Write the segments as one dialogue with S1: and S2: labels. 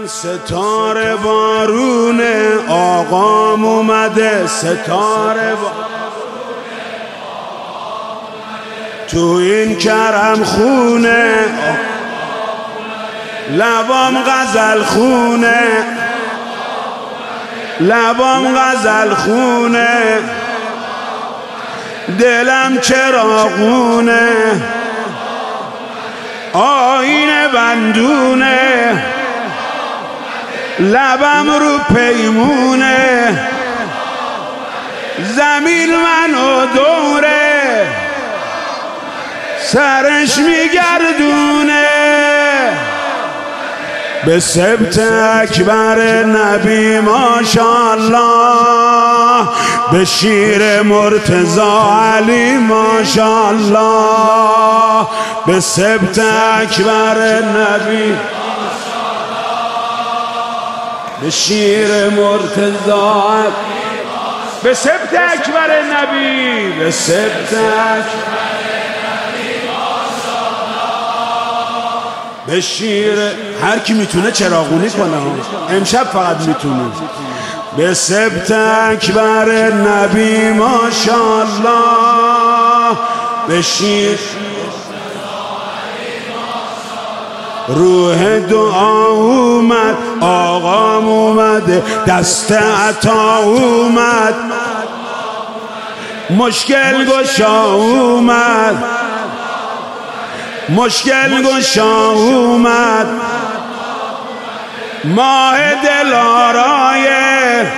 S1: ستاره بارونه آقام اومده، ستاره تو این کرم خونه، لبام غزل خونه، لبام غزل خونه، دلم چراغونه، آینه بندونه، لبم رو پیمونه، زمین منو دوره سرش میگردونه. به سبت اکبر نبی ماشاءالله، به شیر مرتضی علی ماشاءالله، به سبت اکبر نبی، به شیر مرتضی، به سبت اکبر نبی، به سبت اکبر به شیر. هر کی میتونه چراغونی کنه، امشب فقط میتونه. به سبت اکبر نبی ماشاءالله، به شیر روح دعا اومد، آقام اومده، دست عطا اومد، مشکل گشا اومد، مشکل گشا اومد، ماه دلارای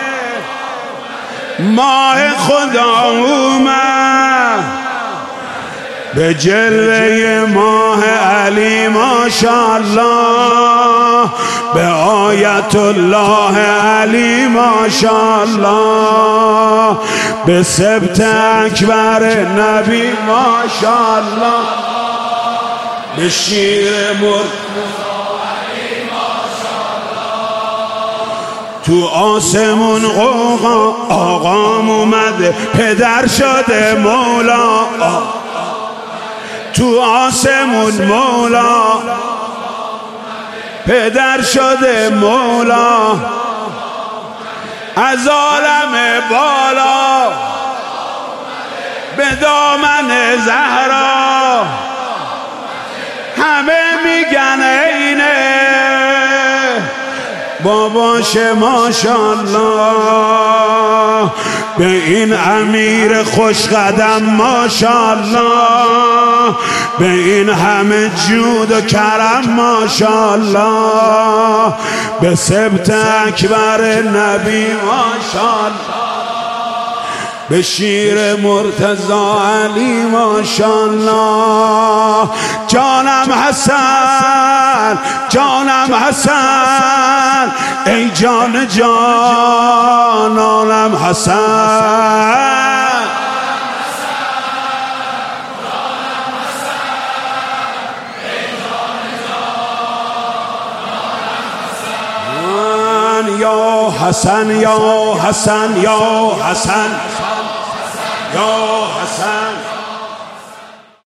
S1: ماه خدا اومد، به جلوه ماه علی ماشاءالله، به آیت الله علی ماشاءالله، به سبت اکبر نبی ماشاءالله، به شیر تو آسمون قوقا، آقام اومده، پدر شده مولا، تو آسمون مولا، پدر شده مولا، از عالم بالا به دامن زهرا، همه میگن اینه باباش ماشاءالله، به این امیر خوش قدم ماشاءالله، به این همه جود و کرم ماشاءالله، به سبت اکبر نبی ماشاءالله، به شیر مرتضی علی ماشاءالله. جانم حسن، جانم حسن، ای جان جانانم حسن، یا حسن یا حسن یا حسن یا حسن.